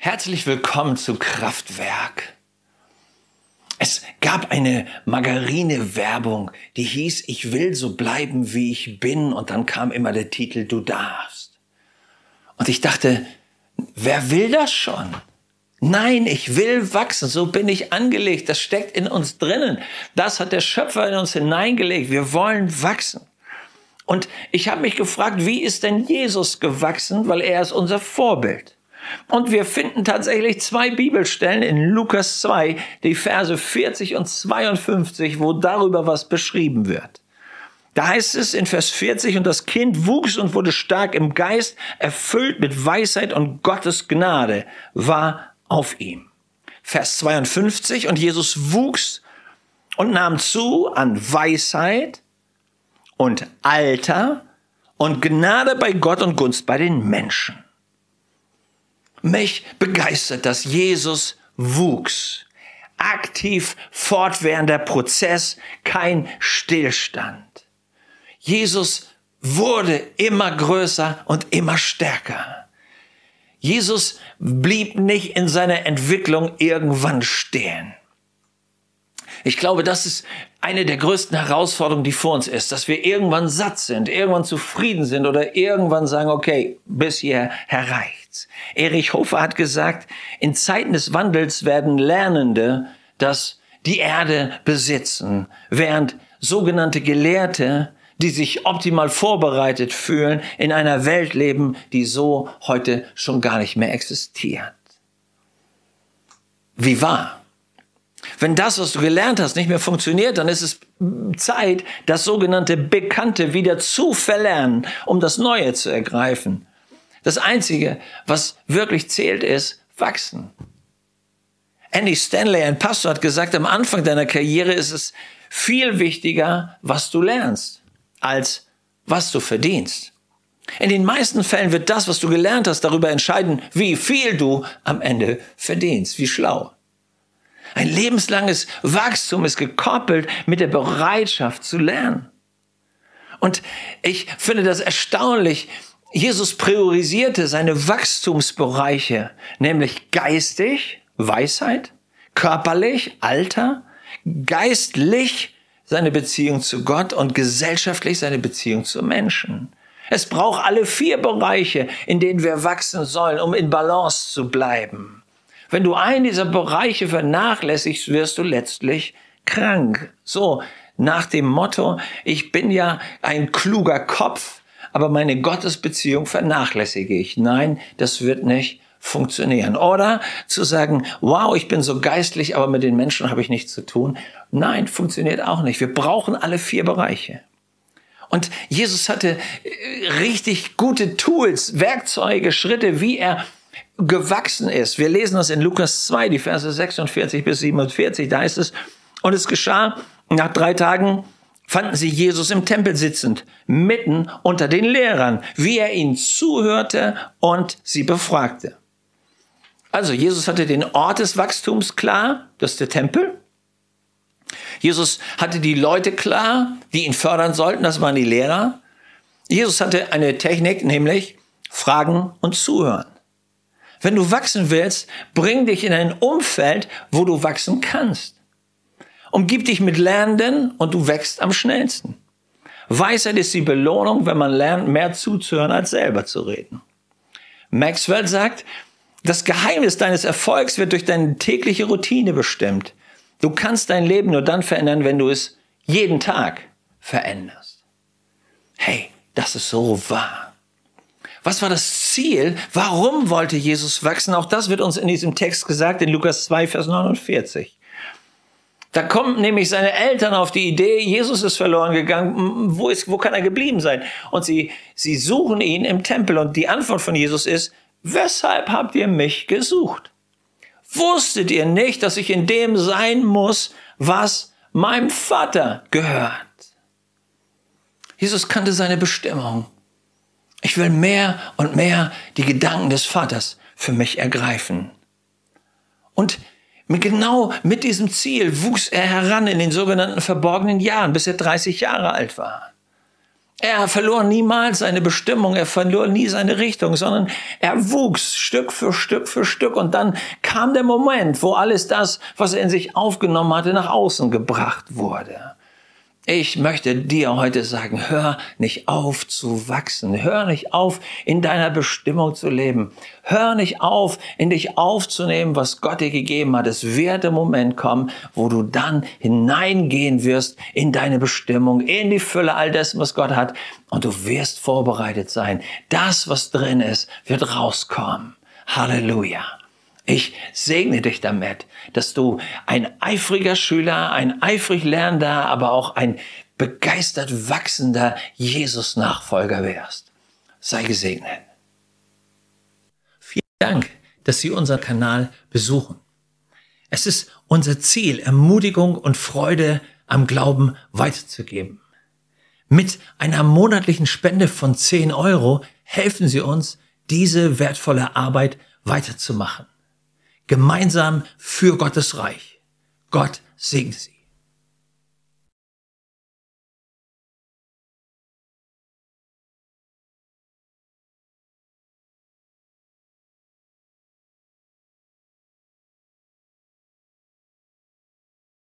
Herzlich willkommen zu Kraftwerk. Es gab eine Margarine-Werbung, die hieß, ich will so bleiben, wie ich bin. Und dann kam immer der Titel, du darfst. Und ich dachte, wer will das schon? Nein, ich will wachsen, so bin ich angelegt. Das steckt in uns drinnen. Das hat der Schöpfer in uns hineingelegt. Wir wollen wachsen. Und ich habe mich gefragt, wie ist denn Jesus gewachsen? Weil er ist unser Vorbild. Und wir finden tatsächlich 2 Bibelstellen in Lukas 2, die Verse 40 und 52, wo darüber was beschrieben wird. Da heißt es in Vers 40, und das Kind wuchs und wurde stark im Geist, erfüllt mit Weisheit und Gottes Gnade war auf ihm. Vers 52, und Jesus wuchs und nahm zu an Weisheit und Alter und Gnade bei Gott und Gunst bei den Menschen. Mich begeistert, dass Jesus wuchs. Aktiv fortwährender Prozess, kein Stillstand. Jesus wurde immer größer und immer stärker. Jesus blieb nicht in seiner Entwicklung irgendwann stehen. Ich glaube, das ist eine der größten Herausforderungen, die vor uns ist, dass wir irgendwann satt sind, irgendwann zufrieden sind oder irgendwann sagen, okay, bis hierher reicht's. Erich Hofer hat gesagt, in Zeiten des Wandels werden Lernende die Erde besitzen, während sogenannte Gelehrte, die sich optimal vorbereitet fühlen, in einer Welt leben, die so heute schon gar nicht mehr existiert. Wie wahr? Wenn das, was du gelernt hast, nicht mehr funktioniert, dann ist es Zeit, das sogenannte Bekannte wieder zu verlernen, um das Neue zu ergreifen. Das Einzige, was wirklich zählt, ist wachsen. Andy Stanley, ein Pastor, hat gesagt, am Anfang deiner Karriere ist es viel wichtiger, was du lernst, als was du verdienst. In den meisten Fällen wird das, was du gelernt hast, darüber entscheiden, wie viel du am Ende verdienst. Wie schlau. Ein lebenslanges Wachstum ist gekoppelt mit der Bereitschaft zu lernen. Und ich finde das erstaunlich. Jesus priorisierte seine Wachstumsbereiche, nämlich geistig, Weisheit, körperlich, Alter, geistlich seine Beziehung zu Gott und gesellschaftlich seine Beziehung zu Menschen. Es braucht alle 4 Bereiche, in denen wir wachsen sollen, um in Balance zu bleiben. Wenn du einen dieser Bereiche vernachlässigst, wirst du letztlich krank. So, nach dem Motto, ich bin ja ein kluger Kopf, aber meine Gottesbeziehung vernachlässige ich. Nein, das wird nicht funktionieren. Oder zu sagen, wow, ich bin so geistlich, aber mit den Menschen habe ich nichts zu tun. Nein, funktioniert auch nicht. Wir brauchen alle 4 Bereiche. Und Jesus hatte richtig gute Tools, Werkzeuge, Schritte, wie er gewachsen ist. Wir lesen das in Lukas 2, die Verse 46 bis 47. Da heißt es, und es geschah, nach 3 Tagen fanden sie Jesus im Tempel sitzend, mitten unter den Lehrern, wie er ihnen zuhörte und sie befragte. Also Jesus hatte den Ort des Wachstums klar, das ist der Tempel. Jesus hatte die Leute klar, die ihn fördern sollten, das waren die Lehrer. Jesus hatte eine Technik, nämlich Fragen und Zuhören. Wenn du wachsen willst, bring dich in ein Umfeld, wo du wachsen kannst. Umgib dich mit Lernenden und du wächst am schnellsten. Weisheit ist die Belohnung, wenn man lernt, mehr zuzuhören, als selber zu reden. Maxwell sagt, das Geheimnis deines Erfolgs wird durch deine tägliche Routine bestimmt. Du kannst dein Leben nur dann verändern, wenn du es jeden Tag veränderst. Hey, das ist so wahr. Was war das Ziel? Warum wollte Jesus wachsen? Auch das wird uns in diesem Text gesagt, in Lukas 2, Vers 49. Da kommen nämlich seine Eltern auf die Idee, Jesus ist verloren gegangen, wo kann er geblieben sein? Und sie suchen ihn im Tempel und die Antwort von Jesus ist, weshalb habt ihr mich gesucht? Wusstet ihr nicht, dass ich in dem sein muss, was meinem Vater gehört? Jesus kannte seine Bestimmung. Ich will mehr und mehr die Gedanken des Vaters für mich ergreifen. Und genau mit diesem Ziel wuchs er heran in den sogenannten verborgenen Jahren, bis er 30 Jahre alt war. Er verlor niemals seine Bestimmung, er verlor nie seine Richtung, sondern er wuchs Stück für Stück für Stück. Und dann kam der Moment, wo alles das, was er in sich aufgenommen hatte, nach außen gebracht wurde. Ich möchte dir heute sagen, hör nicht auf zu wachsen. Hör nicht auf, in deiner Bestimmung zu leben. Hör nicht auf, in dich aufzunehmen, was Gott dir gegeben hat. Es wird der Moment kommen, wo du dann hineingehen wirst in deine Bestimmung, in die Fülle all dessen, was Gott hat. Und du wirst vorbereitet sein. Das, was drin ist, wird rauskommen. Halleluja. Ich segne dich damit, dass du ein eifriger Schüler, ein eifrig Lernender, aber auch ein begeistert wachsender Jesus-Nachfolger wärst. Sei gesegnet. Vielen Dank, dass Sie unseren Kanal besuchen. Es ist unser Ziel, Ermutigung und Freude am Glauben weiterzugeben. Mit einer monatlichen Spende von 10 € helfen Sie uns, diese wertvolle Arbeit weiterzumachen. Gemeinsam für Gottes Reich. Gott segne Sie.